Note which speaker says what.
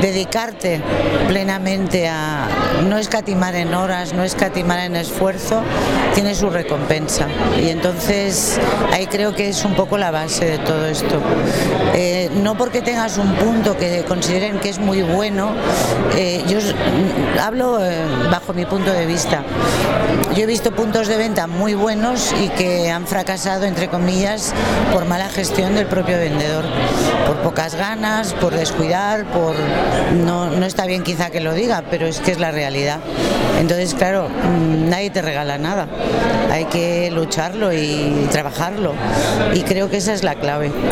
Speaker 1: dedicarte plenamente a no escatimar en horas, no escatimar en esfuerzo, tiene su recompensa. Y entonces ahí creo que es un poco la base de todo esto. No porque tengas un punto que consideren que es muy bueno, yo hablo bajo mi punto de vista. Yo he visto puntos de venta muy buenos y que han fracasado, entre comillas, por mala gestión del propio vendedor, por pocas ganas, por descuidar, no está bien quizá que lo diga, pero es que es la realidad. Entonces, claro, nadie te regala nada, hay que lucharlo y trabajarlo, y creo que esa es la clave.